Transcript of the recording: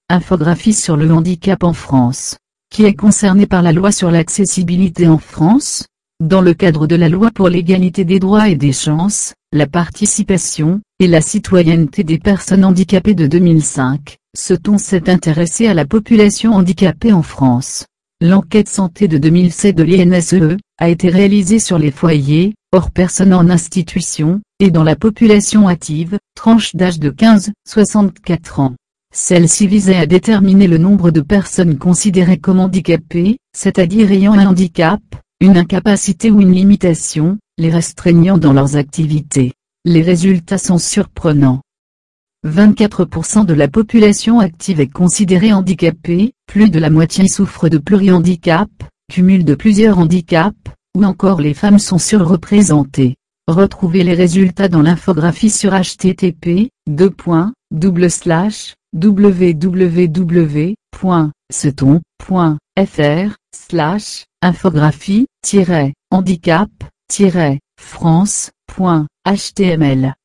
Infographie sur le handicap en France. Qui est concerné par la loi sur l'accessibilité en France? Dans le cadre de la loi pour l'égalité des droits et des chances, la participation, et la citoyenneté des personnes handicapées de 2005, ce-t-on s'est intéressé à la population handicapée en France. L'enquête santé de 2007 de l'INSEE, a été réalisée sur les foyers, hors personnes en institution, et dans la population active, tranche d'âge de 15-64 ans. Celle-ci visait à déterminer le nombre de personnes considérées comme handicapées, c'est-à-dire ayant un handicap, une incapacité ou une limitation, les restreignant dans leurs activités. Les résultats sont surprenants. 24% de la population active est considérée handicapée, plus de la moitié souffre de plurihandicap, cumul de plusieurs handicaps, ou encore les femmes sont surreprésentées. Retrouvez les résultats dans l'infographie sur http://www.seton.fr/infographie-handicap-france.html